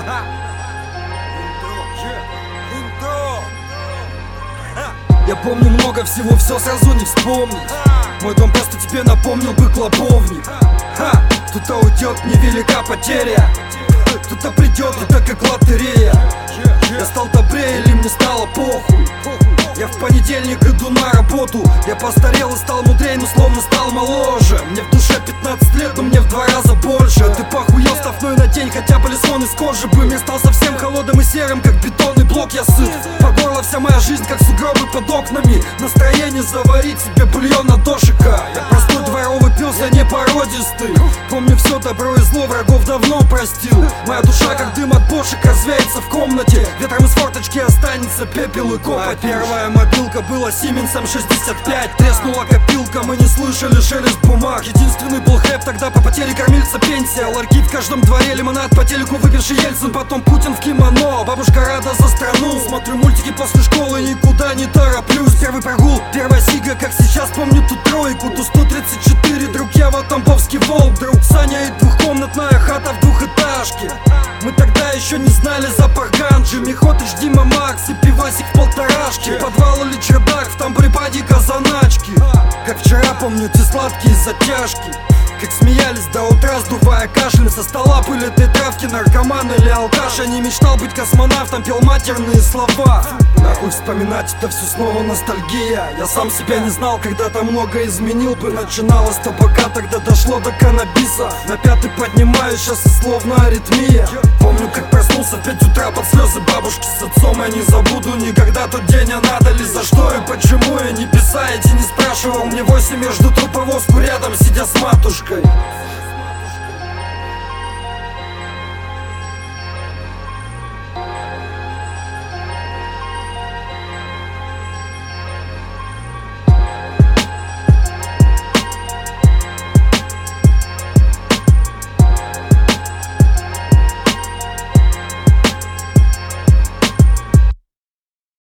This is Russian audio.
Я помню много всего, все сразу не вспомнить. Мой дом просто тебе напомнил бы клоповник. Кто-то уйдет, невелика потеря. Кто-то придет, это как лотерея. Я стал добрее или мне стало похуй? Я в понедельник иду на работу. Я постарел и стал мудрее, но словно стал моложе. Мне в душе 15 лет, но мне в 2 раза больше. Ты похуел, став, ну и надень хотя бы лисвон из кожи бы. Мир стал совсем холодным и серым, как бетонный блок. Я сыт, по горло вся моя жизнь, как сугробы под окнами. Настроение заварить себе бульон на дошика. Я простой дворовый пес, я не породистый. Помню все добро и зло, врагов давно простил. Моя душа, как дым от бошек, развеется в комнате. Ветром из форточки останется пепел и копоть. Первая мобилка была Siemens M65. Треснула копилка, мы не слышали шелест бумаг. Единственный был хэп, тогда по потере кормильца пенсия. Ларьки в каждом дворе, лимонад по телеку выпивший Ельцин. Потом Путин в кимоно, бабушка рада за страну. Смотрю мультики после школы, никуда не тороплюсь. Первый прогул, первая сига, как сейчас помню ту тройку. Ту 134, друг Ява, Тамбовский волк. Друг Саня и двухкомнатная хата в двухэтажке. Мы тогда еще не знали запах ганджи. Михотыч, Дима, Макс и пивасик в полторашке. Подвал или чердак, в тамбуре падика заначки. Как вчера помню те сладкие затяжки. Как смеялись до утра, сдувая кашлем. Со стола пыли этой травки, наркоман или алкаш. Я не мечтал быть космонавтом, пел матерные слова. Нахуй вспоминать это все снова ностальгия. Я сам себя не знал, когда-то много изменил бы. Начиналось то пока, тогда дошло до каннабиса. На пятый поднимаюсь, сейчас и словно аритмия. Помню, как проснулся в 5 утра под слезы бабушки с отцом. Я не забуду никогда тот день, а надо ли, за что и почему. Я не писаете, не спрашивал. Мне 8, я жду труповозку рядом, сидя с матушкой.